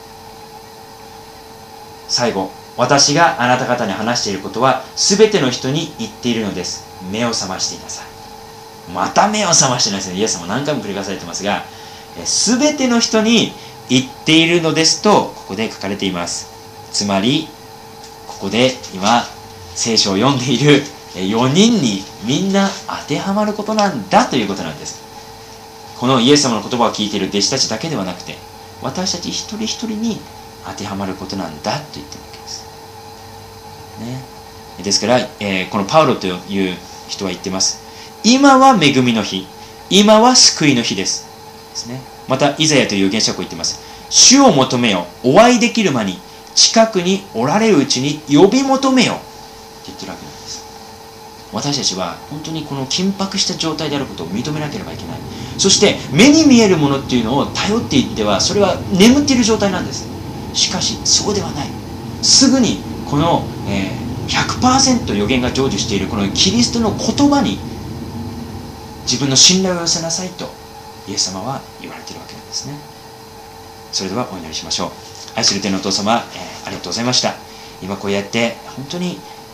A: 最後、私があなた方に話していることは全ての人に言っているのです。目を覚ましていなさい。また目を覚ましていなさい。イエス様何回も繰り返されていますが、全ての人に言っているのですとここで書かれています。つまりここで今聖書を読んでいる4人にみんな当てはまることなんだということなんです。このイエス様の言葉を聞いている弟子たちだけではなくて、私たち一人一人に当てはまることなんだと言っているわけです、ね。ですから、このパウロという人は言っています。今は恵みの日、今は救いの日です。ですね。またイザヤという預言者が言っています。主を求めよ、お会いできる間に、近くにおられるうちに呼び求めよって言ってるわけなんです。私たちは本当にこの緊迫した状態であることを認めなければいけない。そして目に見えるものっていうのを頼っていっては、それは眠っている状態なんです。しかしそうではない。すぐにこの、100% 予言が成就しているこのキリストの言葉に自分の信頼を寄せなさいとイエス様は言われているわけなんですね。それではお祈りしましょう。愛する天のお父様、ありがとうございました。今こうやって本当に、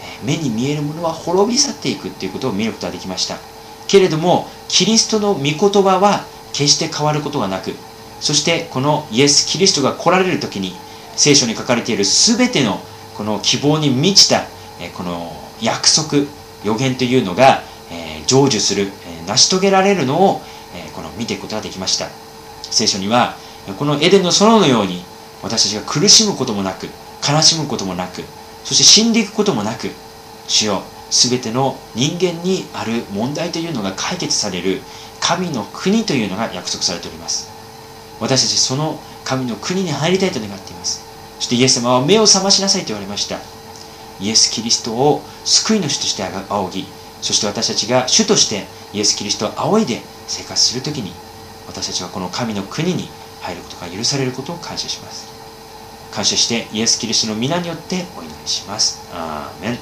A: 目に見えるものは滅び去っていくということを見ることができました。けれどもキリストの御言葉は決して変わることがなく、そしてこのイエス・キリストが来られる時に聖書に書かれている全てのこの希望に満ちたこの約束、予言というのが成就する、成し遂げられるのをこの見ていくことができました。聖書にはこのエデンの園のように私たちが苦しむこともなく、悲しむこともなく、そして死んでいくこともなく、主よ、全ての人間にある問題というのが解決される神の国というのが約束されております。私たちその神の国に入りたいと願っています。そしてイエス様は目を覚ましなさいと言われました。イエス・キリストを救い主として仰ぎ、そして私たちが主としてイエス・キリストを仰いで生活するときに、私たちはこの神の国に入ることが許されることを感謝します。感謝してイエス・キリストの皆によってお祈りします。アーメン。